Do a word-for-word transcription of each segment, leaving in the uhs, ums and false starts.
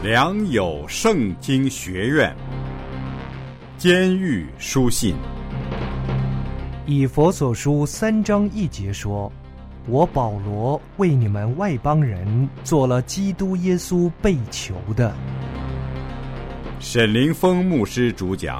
良友圣经学院，监狱书信。 以弗所书三章一节说：我保罗为你们外邦人做了基督耶稣被囚的。 沈凌峰牧师主讲。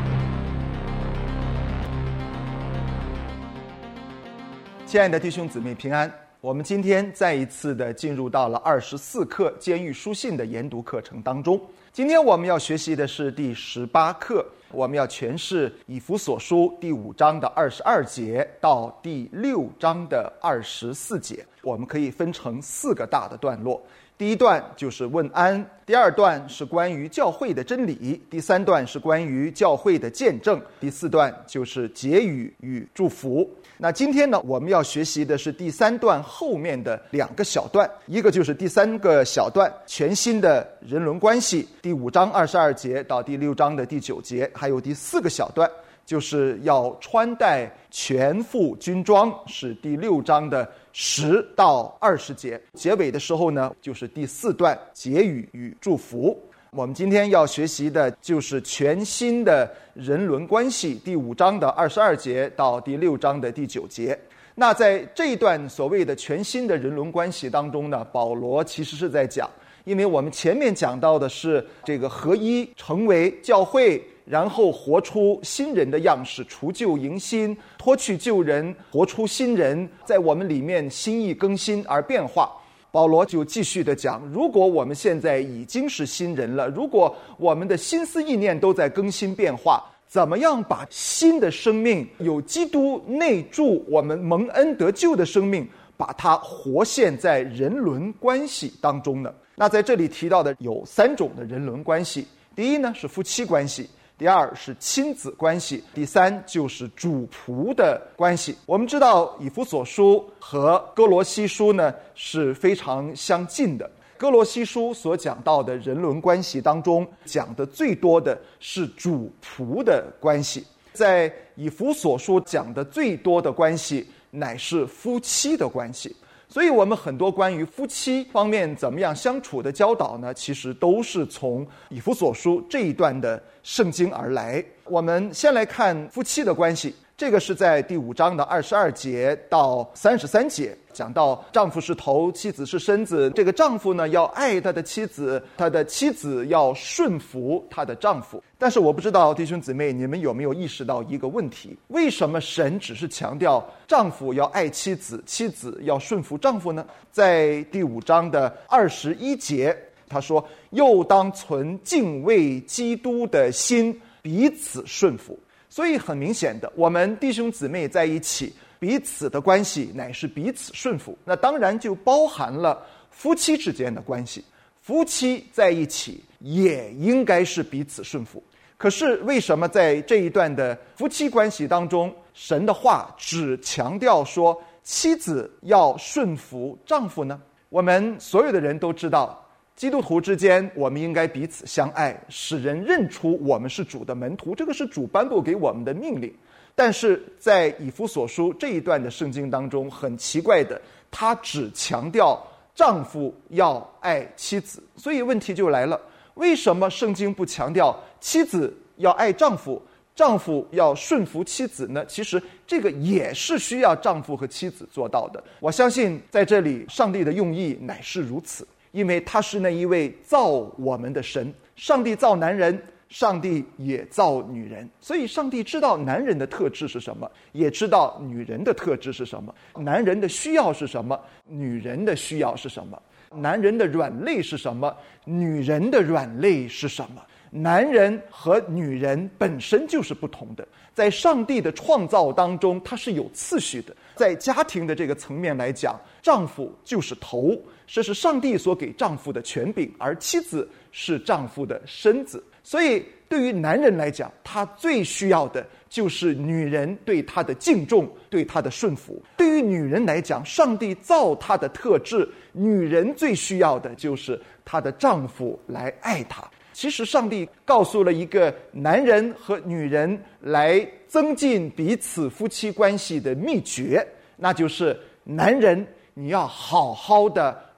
亲爱的弟兄姊妹平安，我们今天再一次的进入到了二十四课监狱书信的研读课程当中。今天我们要学习的是第十八课，我们要诠释以弗所书第五章的二十二节到第六章的二十四节。我们可以分成四个大的段落，第一段就是问安，第二段是关于教会的真理，第三段是关于教会的见证，第四段就是结语与祝福。那今天呢，我们要学习的是第三段后面的两个小段，一个就是第三个小段全新的人伦关系，第五章二十二节到第六章的第九节，还有第四个小段就是要穿戴全副军装，是第六章的十到二十节。结尾的时候呢，就是第四段结语与祝福。我们今天要学习的就是全新的人伦关系，第五章的二十二节到第六章的第九节。那在这一段所谓的全新的人伦关系当中呢，保罗其实是在讲，因为我们前面讲到的是这个合一成为教会，然后活出新人的样式，除旧迎新，脱去旧人，活出新人，在我们里面心意更新而变化。保罗就继续的讲，如果我们现在已经是新人了，如果我们的心思意念都在更新变化，怎么样把新的生命，有基督内住我们蒙恩得救的生命，把它活现在人伦关系当中呢？那在这里提到的有三种的人伦关系，第一呢是夫妻关系，第二是亲子关系，第三就是主仆的关系。我们知道以弗所书和哥罗西书呢是非常相近的。哥罗西书所讲到的人伦关系当中，讲的最多的是主仆的关系，在以弗所书讲的最多的关系乃是夫妻的关系。所以我们很多关于夫妻方面怎么样相处的教导呢，其实都是从以弗所书这一段的圣经而来。我们先来看夫妻的关系，这个是在第五章的二十二节到三十三节，讲到丈夫是头，妻子是身子。这个丈夫呢要爱他的妻子，他的妻子要顺服他的丈夫。但是我不知道弟兄姊妹你们有没有意识到一个问题，为什么神只是强调丈夫要爱妻子，妻子要顺服丈夫呢？在第五章的二十一节他说，又当存敬畏基督的心，彼此顺服。所以很明显的，我们弟兄姊妹在一起，彼此的关系乃是彼此顺服，那当然就包含了夫妻之间的关系，夫妻在一起也应该是彼此顺服。可是为什么在这一段的夫妻关系当中，神的话只强调说妻子要顺服丈夫呢？我们所有的人都知道，基督徒之间我们应该彼此相爱，使人认出我们是主的门徒，这个是主颁布给我们的命令。但是在以弗所书这一段的圣经当中，很奇怪的，他只强调丈夫要爱妻子。所以问题就来了，为什么圣经不强调妻子要爱丈夫，丈夫要顺服妻子呢？其实这个也是需要丈夫和妻子做到的。我相信在这里上帝的用意乃是如此，因为他是那一位造我们的神，上帝造男人，上帝也造女人，所以上帝知道男人的特质是什么，也知道女人的特质是什么，男人的需要是什么，女人的需要是什么，男人的软肋是什么，女人的软肋是什么。男人和女人本身就是不同的，在上帝的创造当中它是有次序的。在家庭的这个层面来讲，丈夫就是头，这是上帝所给丈夫的权柄，而妻子是丈夫的身子。所以对于男人来讲，他最需要的就是女人对他的敬重，对他的顺服。对于女人来讲，上帝造她的特质，女人最需要的就是她的丈夫来爱她。其实上帝告诉了一个男人和女人来增进彼此夫妻关系的秘诀，那就是男人你要好好的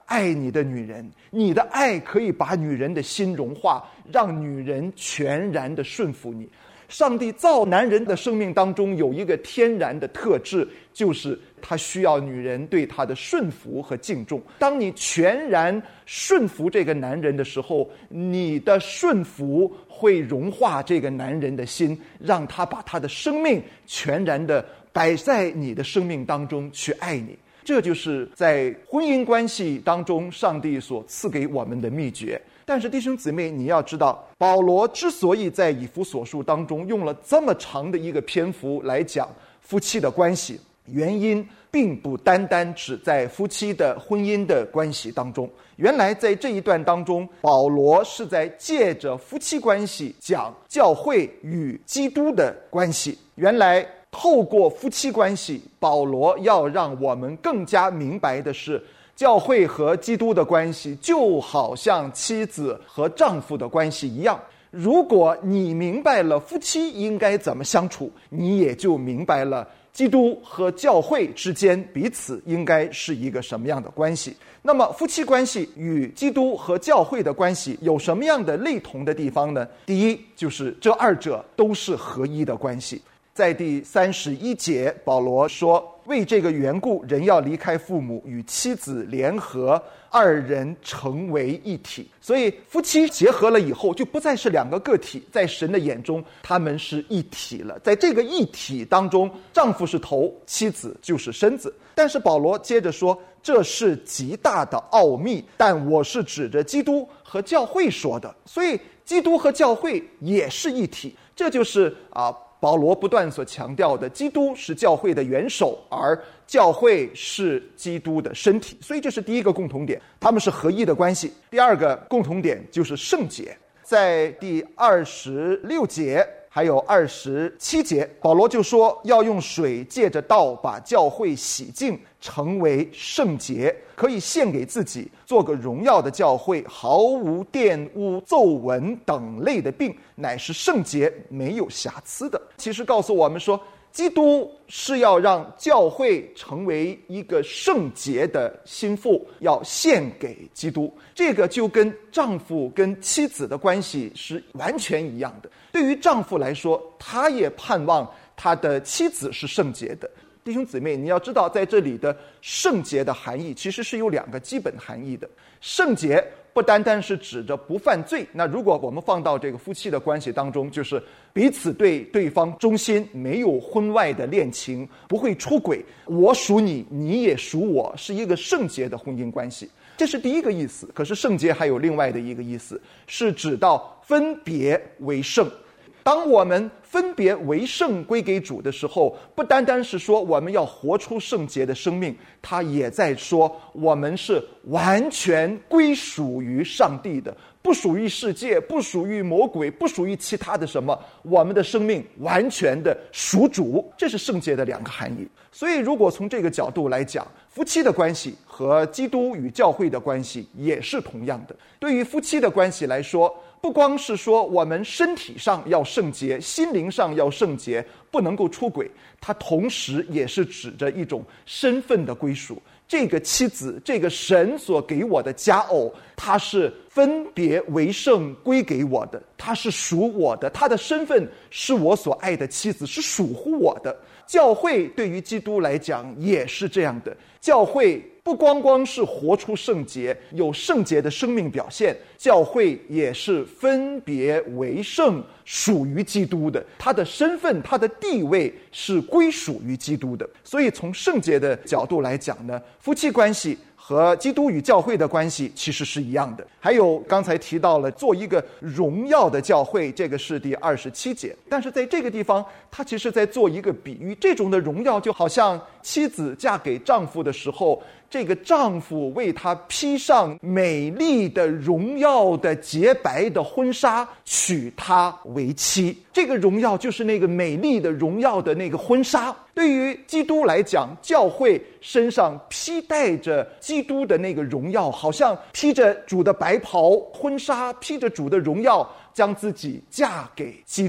爱你的女人，你的爱可以把女人的心融化，让女人全然的顺服你。上帝造男人的生命当中有一个天然的特质，就是他需要女人对他的顺服和敬重。当你全然顺服这个男人的时候，你的顺服会融化这个男人的心，让他把他的生命全然的摆在你的生命当中去爱你。这就是在婚姻关系当中上帝所赐给我们的秘诀。但是弟兄姊妹，你要知道，保罗之所以在以弗所书当中用了这么长的一个篇幅来讲夫妻的关系，原因并不单单只在夫妻的婚姻的关系当中。原来在这一段当中，保罗是在借着夫妻关系讲教会与基督的关系。原来透过夫妻关系，保罗要让我们更加明白的是，教会和基督的关系就好像妻子和丈夫的关系一样。如果你明白了夫妻应该怎么相处，你也就明白了基督和教会之间彼此应该是一个什么样的关系。那么夫妻关系与基督和教会的关系有什么样的类同的地方呢？第一，就是这二者都是合一的关系。在第三十一节，保罗说，为这个缘故，人要离开父母，与妻子联合，二人成为一体。所以夫妻结合了以后，就不再是两个个体，在神的眼中他们是一体了。在这个一体当中，丈夫是头，妻子就是身子。但是保罗接着说，这是极大的奥秘，但我是指着基督和教会说的。所以基督和教会也是一体。这就是啊保罗不断所强调的，基督是教会的元首，而教会是基督的身体。所以这是第一个共同点，他们是合一的关系。第二个共同点就是圣洁。在第二十六节还有二十七节，保罗就说要用水借着道把教会洗净，成为圣洁，可以献给自己，做个荣耀的教会，毫无玷污、皱纹等类的病，乃是圣洁，没有瑕疵的。其实告诉我们说，基督是要让教会成为一个圣洁的心腹，要献给基督。这个就跟丈夫跟妻子的关系是完全一样的。对于丈夫来说，他也盼望他的妻子是圣洁的。弟兄姊妹，你要知道，在这里的圣洁的含义其实是有两个基本含义的。圣洁不单单是指着不犯罪，那如果我们放到这个夫妻的关系当中，就是彼此对对方忠心，没有婚外的恋情，不会出轨，我属你，你也属我，是一个圣洁的婚姻关系。这是第一个意思。可是圣洁还有另外的一个意思，是指到分别为圣。当我们分别为圣归给主的时候，不单单是说我们要活出圣洁的生命，他也在说我们是完全归属于上帝的，不属于世界，不属于魔鬼，不属于其他的什么，我们的生命完全的属主。这是圣洁的两个含义。所以如果从这个角度来讲，夫妻的关系和基督与教会的关系也是同样的。对于夫妻的关系来说，不光是说我们身体上要圣洁，心灵上要圣洁，不能够出轨，它同时也是指着一种身份的归属。这个妻子，这个神所给我的佳偶，他是分别为圣归给我的，他是属我的，他的身份是我所爱的妻子，是属乎我的。教会对于基督来讲也是这样的，教会不光光是活出圣洁，有圣洁的生命表现，教会也是分别为圣，属于基督的，他的身份，他的地位是归属于基督的。所以从圣洁的角度来讲呢，夫妻关系和基督与教会的关系其实是一样的。还有刚才提到了做一个荣耀的教会，这个是第二十七节。但是在这个地方，他其实在做一个比喻，这种的荣耀就好像妻子嫁给丈夫的时候，这个丈夫为她披上美丽的荣耀的洁白的婚纱，娶她为妻。这个荣耀就是那个美丽的荣耀的那个婚纱。对于基督来讲，教会身上披戴着基督的那个荣耀，好像披着主的白袍婚纱，披着主的荣耀，将自己嫁给基督，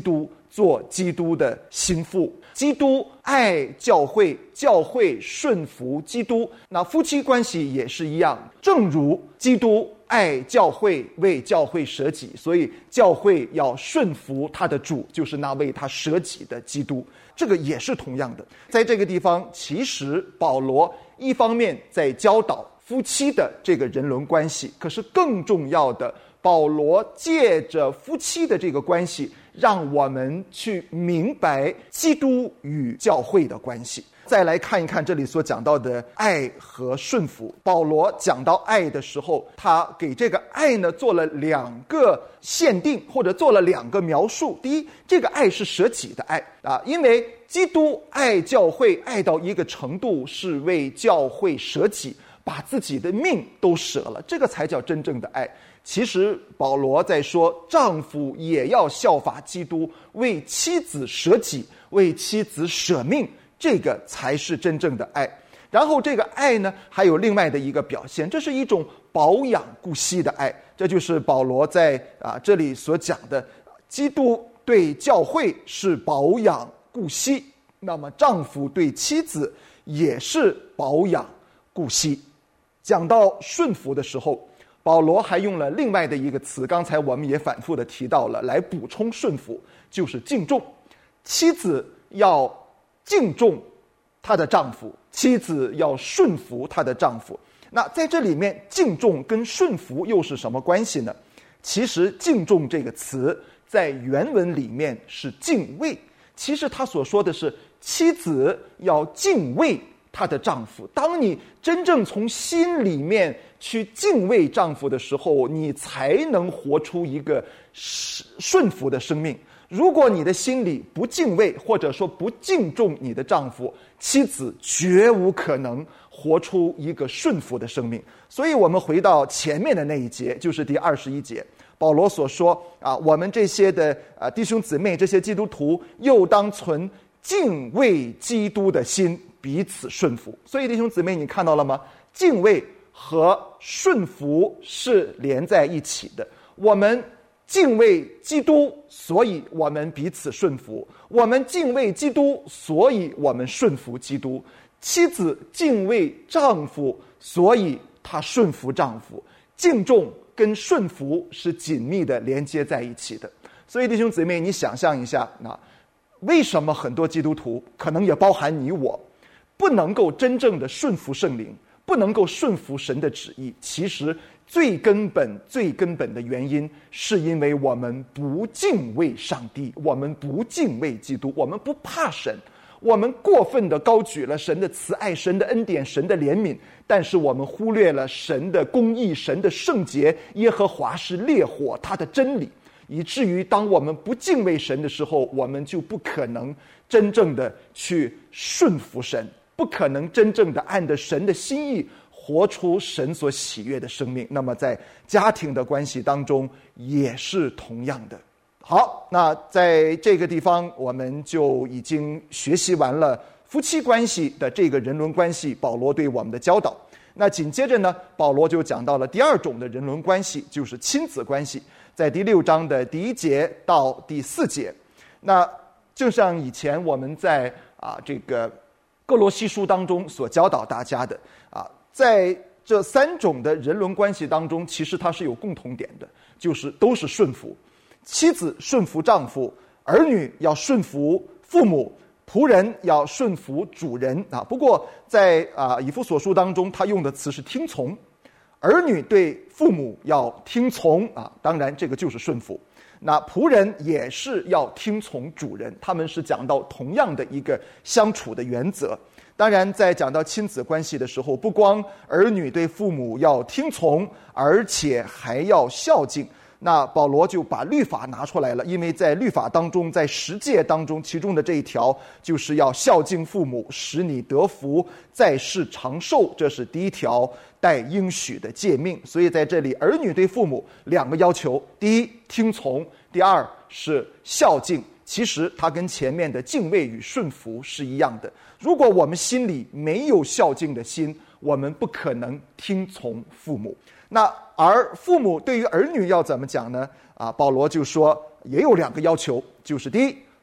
做基督的心腹。基督爱教会，教会顺服基督。那夫妻关系也是一样，正如基督爱教会，为教会舍己，所以教会要顺服他的主，就是那为他舍己的基督。这个也是同样的。在这个地方，其实保罗一方面在教导夫妻的这个人伦关系，可是更重要的，保罗借着夫妻的这个关系，让我们去明白基督与教会的关系。再来看一看这里所讲到的爱和顺服。保罗讲到爱的时候，他给这个爱呢做了两个限定，或者做了两个描述。第一，这个爱是舍己的爱啊，因为基督爱教会爱到一个程度，是为教会舍己，把自己的命都舍了，这个才叫真正的爱。其实保罗在说，丈夫也要效法基督，为妻子舍己，为妻子舍命，这个才是真正的爱。然后这个爱呢，还有另外的一个表现，这是一种保养顾惜的爱。这就是保罗在啊这里所讲的，基督对教会是保养顾惜，那么丈夫对妻子也是保养顾惜。讲到顺服的时候，保罗还用了另外的一个词，刚才我们也反复的提到了，来补充顺服，就是敬重。妻子要敬重她的丈夫，妻子要顺服她的丈夫。那在这里面，敬重跟顺服又是什么关系呢？其实敬重这个词在原文里面是敬畏，其实他所说的是妻子要敬畏她的丈夫。当你真正从心里面去敬畏丈夫的时候，你才能活出一个顺服的生命。如果你的心里不敬畏，或者说不敬重你的丈夫，妻子绝无可能活出一个顺服的生命。所以我们回到前面的那一节，就是第二十一节，保罗所说啊，我们这些的啊弟兄姊妹，这些基督徒，又当存敬畏基督的心，彼此顺服。所以弟兄姊妹，你看到了吗？敬畏和顺服是连在一起的。我们敬畏基督，所以我们彼此顺服；我们敬畏基督，所以我们顺服基督。妻子敬畏丈夫，所以她顺服丈夫。敬重跟顺服是紧密的连接在一起的。所以弟兄姊妹，你想象一下，那为什么很多基督徒，可能也包含你我，不能够真正的顺服圣灵，不能够顺服神的旨意？其实最根本最根本的原因，是因为我们不敬畏上帝，我们不敬畏基督，我们不怕神，我们过分的高举了神的慈爱、神的恩典、神的怜悯，但是我们忽略了神的公义、神的圣洁。耶和华是烈火，他的真理，以至于当我们不敬畏神的时候，我们就不可能真正的去顺服神，不可能真正的按着神的心意活出神所喜悦的生命。那么在家庭的关系当中也是同样的。好，那在这个地方我们就已经学习完了夫妻关系的这个人伦关系，保罗对我们的教导。那紧接着呢，保罗就讲到了第二种的人伦关系，就是亲子关系，在第六章的第一节到第四节。那就像以前我们在啊这个哥罗西书当中所教导大家的啊，在这三种的人伦关系当中，其实它是有共同点的，就是都是顺服。妻子顺服丈夫，儿女要顺服父母，仆人要顺服主人啊。不过在啊以弗所书当中，他用的词是听从，儿女对父母要听从啊，当然这个就是顺服。那仆人也是要听从主人，他们是讲到同样的一个相处的原则。当然在讲到亲子关系的时候，不光儿女对父母要听从，而且还要孝敬。那保罗就把律法拿出来了，因为在律法当中，在十诫当中，其中的这一条就是要孝敬父母，使你得福，在世长寿，这是第一条带应许的诫命。所以在这里，儿女对父母两个要求：第一，听从；第二是孝敬。其实它跟前面的敬畏与顺服是一样的。如果我们心里没有孝敬的心，我们不可能听从父母。那而父母对于儿女要怎么讲呢？啊，保罗就说也有两个要求，就是第一，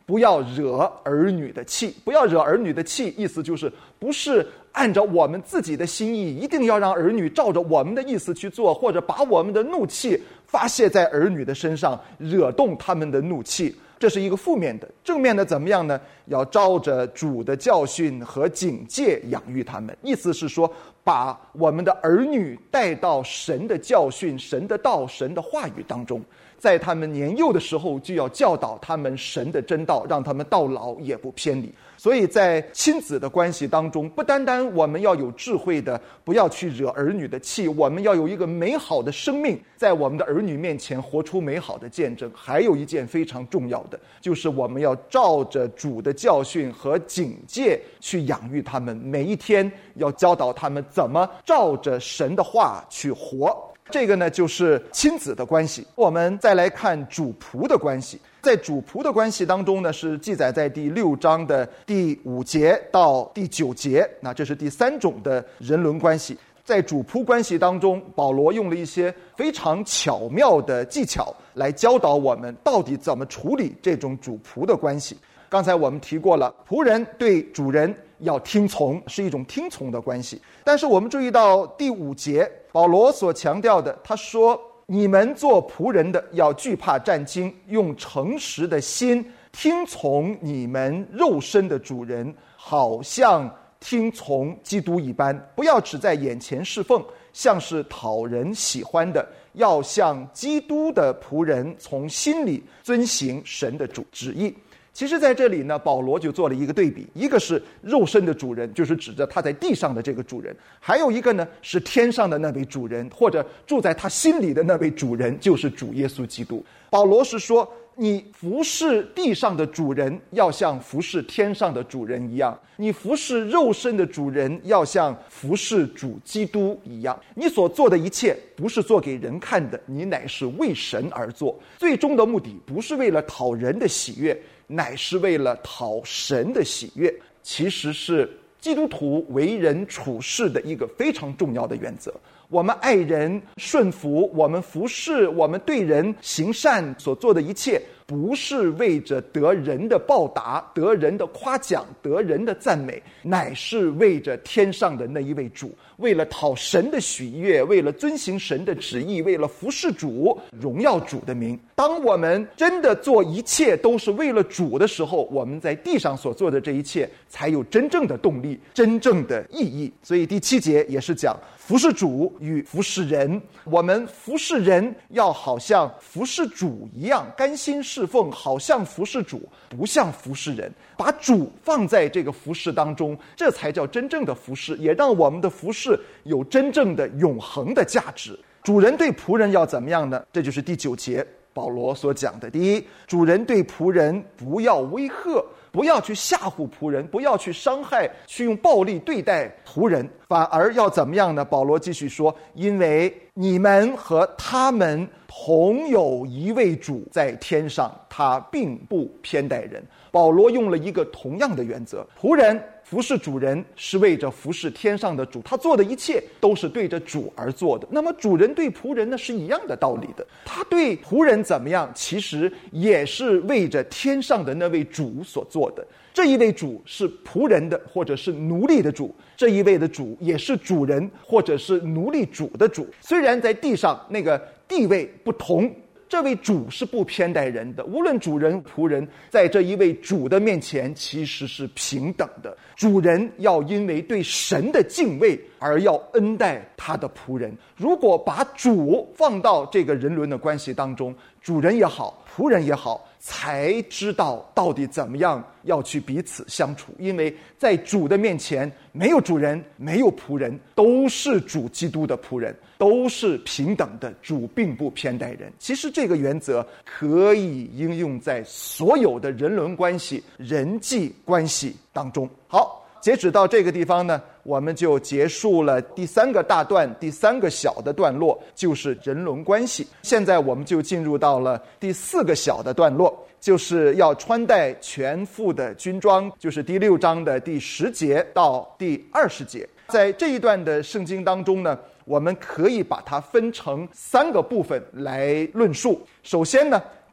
不要惹儿女的气。不要惹儿女的气，意思就是不是按照我们自己的心意，一定要让儿女照着我们的意思去做，或者把我们的怒气发泄在儿女的身上，惹动他们的怒气。这是一个负面的。正面的怎么样呢？要照着主的教训和警戒养育他们。意思是说，把我们的儿女带到神的教训、神的道、神的话语当中，在他们年幼的时候就要教导他们神的真道，让他们到老也不偏离。所以在亲子的关系当中，不单单我们要有智慧的，不要去惹儿女的气，我们要有一个美好的生命，在我们的儿女面前活出美好的见证。还有一件非常重要的，就是我们要照着主的教训和警戒去养育他们，每一天要教导他们怎么照着神的话去活。这个呢，就是亲子的关系。我们再来看主仆的关系。在主仆的关系当中呢，是记载在第六章的第五节到第九节。那这是第三种的人伦关系。在主仆关系当中，保罗用了一些非常巧妙的技巧来教导我们到底怎么处理这种主仆的关系。刚才我们提过了，仆人对主人要听从，是一种听从的关系。但是我们注意到第五节，保罗所强调的，他说，你们做仆人的要惧怕战惊，用诚实的心听从你们肉身的主人，好像听从基督一般，不要只在眼前侍奉，像是讨人喜欢的，要像基督的仆人，从心里遵行神的主旨意。其实在这里呢，保罗就做了一个对比，一个是肉身的主人，就是指着他在地上的这个主人，还有一个呢是天上的那位主人，或者住在他心里的那位主人，就是主耶稣基督。保罗是说，你服侍地上的主人要像服侍天上的主人一样，你服侍肉身的主人要像服侍主基督一样。你所做的一切不是做给人看的，你乃是为神而做，最终的目的不是为了讨人的喜悦，乃是为了讨神的喜悦。其实是基督徒为人处事的一个非常重要的原则。我们爱人顺服，我们服侍，我们对人行善所做的一切，不是为着得人的报答，得人的夸奖，得人的赞美，乃是为着天上的那一位主，为了讨神的喜悦，为了遵行神的旨意，为了服侍主，荣耀主的名。当我们真的做一切都是为了主的时候，我们在地上所做的这一切才有真正的动力，真正的意义。所以第七节也是讲服侍主与服侍人，我们服侍人要好像服侍主一样，甘心侍奉，好像服侍主，不像服侍人，把主放在这个服侍当中，这才叫真正的服侍，也让我们的服侍有真正的永恒的价值。主人对仆人要怎么样呢？这就是第九节保罗所讲的。第一，主人对仆人不要威吓，不要去吓唬仆人，不要去伤害，去用暴力对待仆人，反而要怎么样呢？保罗继续说，因为你们和他们同有一位主在天上，他并不偏待人。保罗用了一个同样的原则，仆人服侍主人是为着服侍天上的主，他做的一切都是对着主而做的。那么主人对仆人呢是一样的道理的，他对仆人怎么样，其实也是为着天上的那位主所做的。这一位主是仆人的或者是奴隶的主，这一位的主也是主人或者是奴隶主的主。虽然在地上那个地位不同，这位主是不偏待人的，无论主人仆人，在这一位主的面前其实是平等的。主人要因为对神的敬畏而要恩待他的仆人。如果把主放到这个人伦的关系当中，主人也好，仆人也好，才知道到底怎么样要去彼此相处。因为在主的面前，没有主人，没有仆人，都是主基督的仆人，都是平等的，主并不偏待人。其实这个原则可以应用在所有的人伦关系、人际关系当中。好，截止到这个地方呢，我们就结束了第三个大段，第三个小的段落，就是人伦关系。现在我们就进入到了第四个小的段落，就是要穿戴全副的军装，就是第六章的第十节到第二十节。在这一段的圣经当中呢，我们可以把它分成三个部分来论述。首先呢，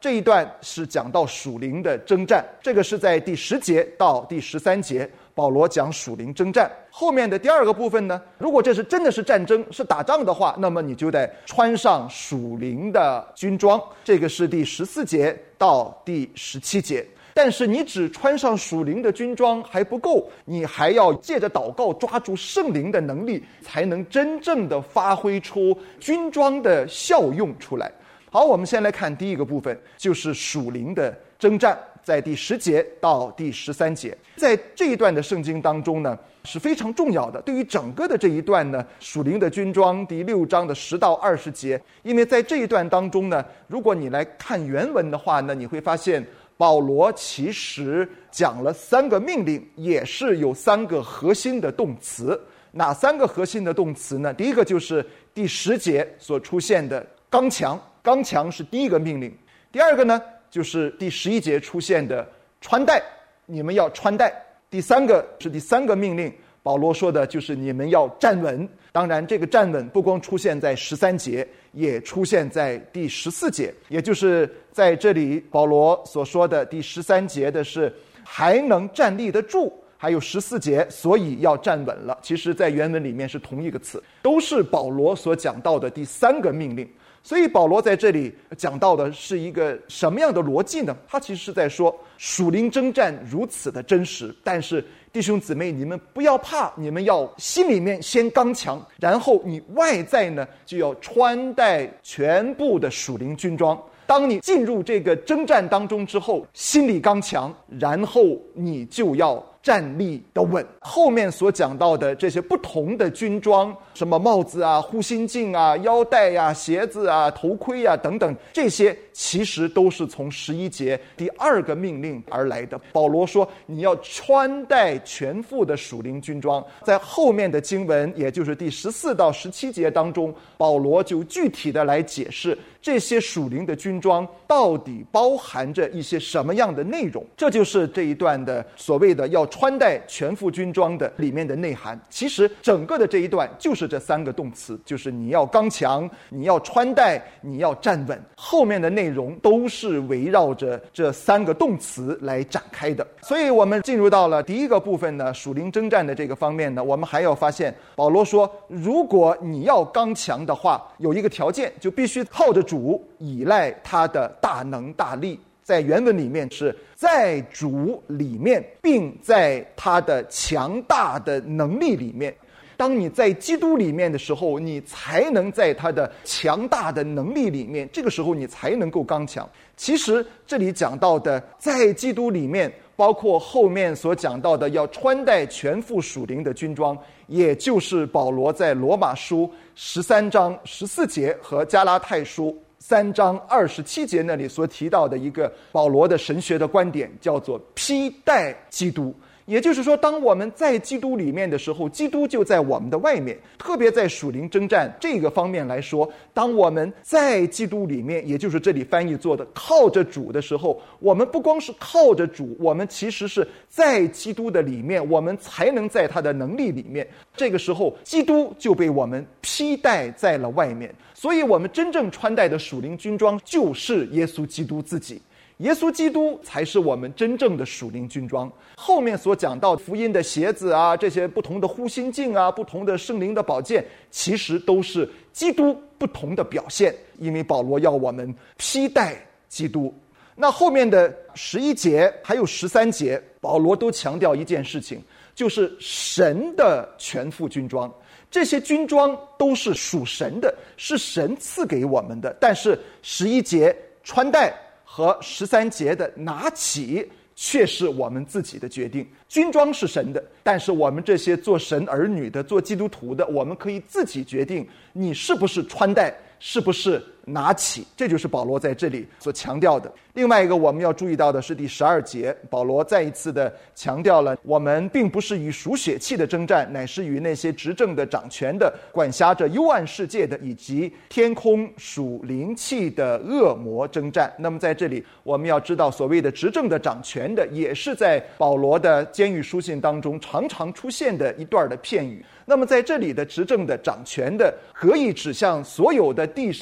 这一段是讲到属灵的征战，这个是在第十节到第十三节，保罗讲属灵征战。后面的第二个部分呢，如果这是真的是战争，是打仗的话，那么你就得穿上属灵的军装，这个是第十四节到第十七节。但是你只穿上属灵的军装还不够，你还要借着祷告抓住圣灵的能力，才能真正的发挥出军装的效用出来。好，我们先来看第一个部分，就是属灵的征战，在第十节到第十三节。在这一段的圣经当中呢，是非常重要的。对于整个的这一段呢，属灵的军装第六章的十到二十节，因为在这一段当中呢，如果你来看原文的话呢，你会发现保罗其实讲了三个命令，也是有三个核心的动词。哪三个核心的动词呢？第一个就是第十节所出现的刚强，刚强是第一个命令。第二个呢，就是第十一节出现的穿戴，你们要穿戴。第三个是第三个命令，保罗说的就是你们要站稳。当然这个站稳不光出现在十三节，也出现在第十四节，也就是在这里保罗所说的第十三节的是还能站立得住，还有十四节所以要站稳了，其实在原文里面是同一个词，都是保罗所讲到的第三个命令。所以保罗在这里讲到的是一个什么样的逻辑呢？他其实是在说属灵征战如此的真实，但是弟兄姊妹，你们不要怕，你们要心里面先刚强，然后你外在呢就要穿戴全部的属灵军装。当你进入这个征战当中之后，心里刚强，然后你就要站立得稳。后面所讲到的这些不同的军装，什么帽子啊、护心镜啊、腰带呀、啊、鞋子啊、头盔啊等等，这些其实都是从十一节第二个命令而来的。保罗说你要穿戴全副的属灵军装。在后面的经文，也就是第十四到十七节当中，保罗就具体的来解释这些属灵的军装到底包含着一些什么样的内容。这就是这一段的所谓的要穿戴全副军装的里面的内涵。其实整个的这一段就是这三个动词，就是你要刚强，你要穿戴，你要站稳。后面的内容都是围绕着这三个动词来展开的。所以我们进入到了第一个部分呢，属灵征战的这个方面呢，我们还要发现保罗说，如果你要刚强的话，有一个条件，就必须靠着主，依赖他的大能大力。在原文里面是在主里面，并在他的强大的能力里面。当你在基督里面的时候，你才能在他的强大的能力里面，这个时候你才能够刚强。其实这里讲到的在基督里面，包括后面所讲到的要穿戴全副属灵的军装，也就是保罗在罗马书十三章十四节和加拉太书三章二十七节那里所提到的一个保罗的神学的观点，叫做披戴基督。也就是说，当我们在基督里面的时候，基督就在我们的外面。特别在属灵征战这个方面来说，当我们在基督里面，也就是这里翻译做的靠着主的时候，我们不光是靠着主，我们其实是在基督的里面，我们才能在他的能力里面。这个时候基督就被我们披戴在了外面。所以我们真正穿戴的属灵军装就是耶稣基督自己，耶稣基督才是我们真正的属灵军装。后面所讲到福音的鞋子啊，这些不同的护心镜啊，不同的圣灵的宝剑，其实都是基督不同的表现，因为保罗要我们披戴基督。那后面的十一节还有十三节，保罗都强调一件事情，就是神的全副军装。这些军装都是属神的，是神赐给我们的。但是十一节穿戴和十三节的拿起却是我们自己的决定。军装是神的，但是我们这些做神儿女的、做基督徒的，我们可以自己决定你是不是穿戴，是不是拿起。这就是保罗在这里所强调的。另外一个我们要注意到的是第十二节，保罗再一次的强调了我们并不是与属血气的征战，乃是与那些执政的、掌权的、管辖着幽暗世界的，以及天空属灵气的恶魔征战。那么在这里我们要知道，所谓的执政的、掌权的，也是在保罗的监狱书信当中常常出现的一段的片语。那么在这里的执政的、掌权的，可以指向所有的地上的、天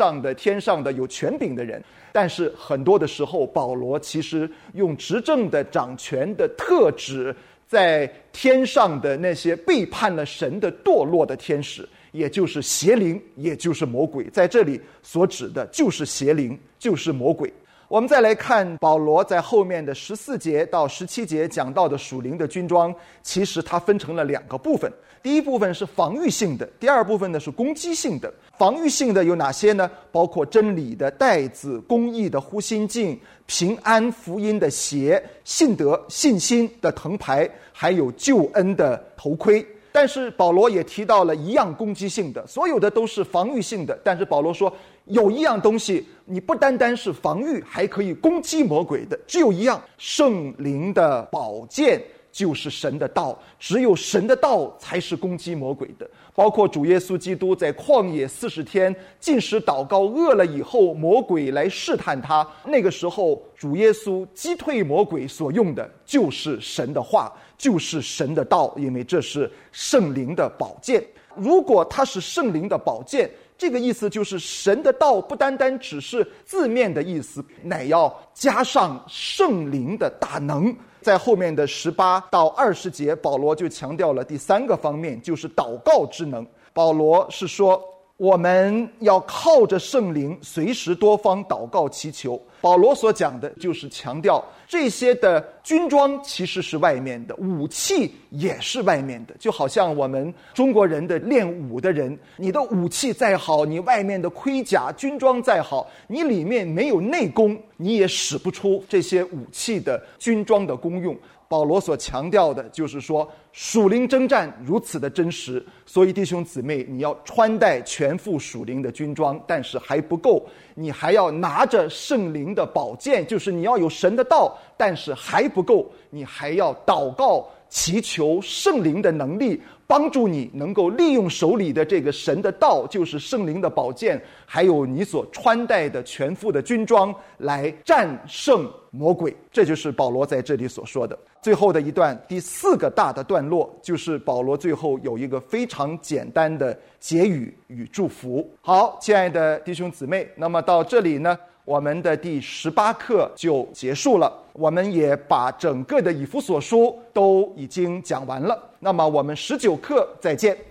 天上的有权柄的人。但是很多的时候，保罗其实用执政的掌权的特指在天上的那些背叛了神的堕落的天使，也就是邪灵，也就是魔鬼。在这里所指的就是邪灵，就是魔鬼。我们再来看保罗在后面的十四节到十七节讲到的属灵的军装，其实它分成了两个部分。第一部分是防御性的，第二部分呢是攻击性的。防御性的有哪些呢？包括真理的带子、公义的护心镜、平安福音的鞋、信德信心的藤牌，还有救恩的头盔。但是保罗也提到了一样攻击性的，所有的都是防御性的。但是保罗说有一样东西，你不单单是防御，还可以攻击魔鬼的，只有一样，圣灵的宝剑就是神的道，只有神的道才是攻击魔鬼的。包括主耶稣基督在旷野四十天禁食祷告饿了以后，魔鬼来试探他，那个时候主耶稣击退魔鬼所用的就是神的话，就是神的道，因为这是圣灵的宝剑。如果它是圣灵的宝剑，这个意思就是神的道不单单只是字面的意思，乃要加上圣灵的大能。在后面的十八到二十节，保罗就强调了第三个方面，就是祷告之能。保罗是说我们要靠着圣灵随时多方祷告祈求。保罗所讲的就是强调这些的军装其实是外面的，武器也是外面的。就好像我们中国人的练武的人，你的武器再好，你外面的盔甲军装再好，你里面没有内功，你也使不出这些武器的军装的功用。保罗所强调的就是说属灵征战如此的真实，所以弟兄姊妹，你要穿戴全副属灵的军装，但是还不够，你还要拿着圣灵的宝剑，就是你要有神的道，但是还不够，你还要祷告祈求圣灵的能力，帮助你能够利用手里的这个神的道，就是圣灵的宝剑，还有你所穿戴的全副的军装，来战胜魔鬼。这就是保罗在这里所说的。最后的一段，第四个大的段落，就是保罗最后有一个非常简单的结语与祝福。好，亲爱的弟兄姊妹，那么到这里呢，我们的第十八课就结束了。我们也把整个的以弗所书都已经讲完了。那么我们十九课再见。